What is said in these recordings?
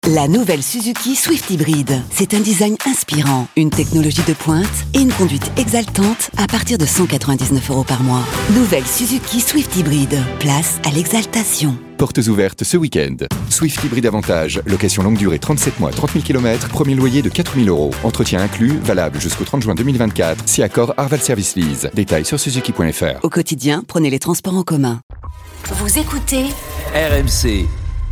La nouvelle Suzuki Swift Hybrid. C'est un design inspirant, une technologie de pointe et une conduite exaltante à partir de 199 € par mois. Nouvelle Suzuki Swift Hybrid. Place à l'exaltation. Portes ouvertes ce week-end. Swift Hybrid Avantage. Location longue durée 37 mois, 30 000 km. Premier loyer de 4 000 €. Entretien inclus, valable jusqu'au 30 juin 2024. Si accord Arval Service Lease. Détails sur suzuki.fr. Au quotidien, prenez les transports en commun. Vous écoutez RMC.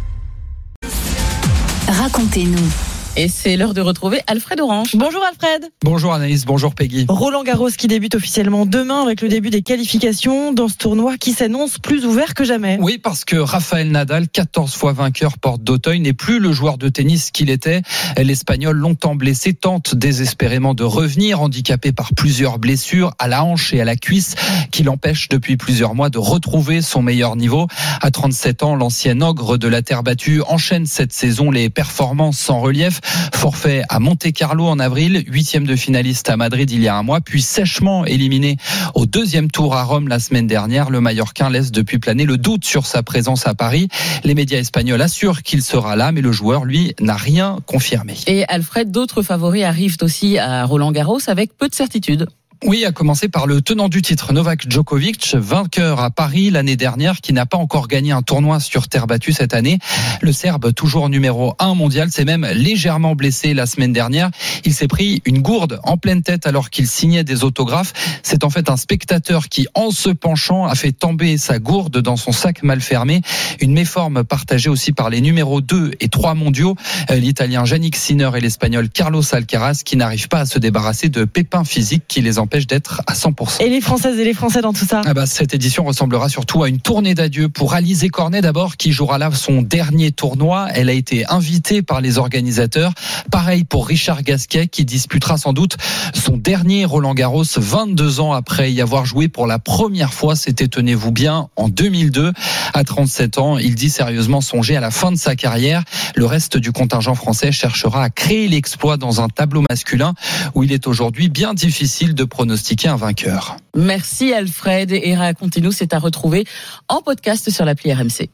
Racontez-nous. Et c'est l'heure de retrouver Alfred Orange. Bonjour Alfred. Bonjour Anaïs, bonjour Peggy. Roland Garros qui débute officiellement demain avec le début des qualifications dans ce tournoi qui s'annonce plus ouvert que jamais. Oui, parce que Rafael Nadal, 14 fois vainqueur porte d'Auteuil, n'est plus le joueur de tennis qu'il était. L'Espagnol, longtemps blessé, tente désespérément de revenir, handicapé par plusieurs blessures à la hanche et à la cuisse qui l'empêchent depuis plusieurs mois de retrouver son meilleur niveau. À 37 ans, l'ancien ogre de la terre battue enchaîne cette saison les performances sans relief. Forfait à Monte-Carlo en avril, 8e de finaliste à Madrid il y a un mois, puis sèchement éliminé au deuxième tour à Rome la semaine dernière. Le Mallorquin laisse depuis planer le doute sur sa présence à Paris. Les médias espagnols assurent qu'il sera là, mais le joueur, lui, n'a rien confirmé. Et Alfred, d'autres favoris arrivent aussi à Roland Garros avec peu de certitude. Oui, à commencer par le tenant du titre, Novak Djokovic, vainqueur à Paris l'année dernière, qui n'a pas encore gagné un tournoi sur terre battue cette année. Le Serbe, toujours numéro 1 mondial, s'est même légèrement blessé la semaine dernière. Il s'est pris une gourde en pleine tête alors qu'il signait des autographes. C'est en fait un spectateur qui, en se penchant, a fait tomber sa gourde dans son sac mal fermé. Une méforme partagée aussi par les numéros 2 et 3 mondiaux, l'Italien Jannik Sinner et l'Espagnol Carlos Alcaraz, qui n'arrivent pas à se débarrasser de pépins physiques qui les empêchent d'être à 100%. Et les Françaises et les Français dans tout ça? Cette édition ressemblera surtout à une tournée d'adieu pour Alizé Cornet d'abord, qui jouera là son dernier tournoi. Elle a été invitée par les organisateurs. Pareil pour Richard Gasquet, qui disputera sans doute son dernier Roland Garros 22 ans après y avoir joué pour la première fois. C'était, tenez-vous bien, en 2002. À 37 ans, il dit sérieusement songer à la fin de sa carrière. Le reste du contingent français cherchera à créer l'exploit dans un tableau masculin où il est aujourd'hui bien difficile de pronostiquer un vainqueur. Merci Alfred, et racontez-nous, c'est à retrouver en podcast sur l'appli RMC.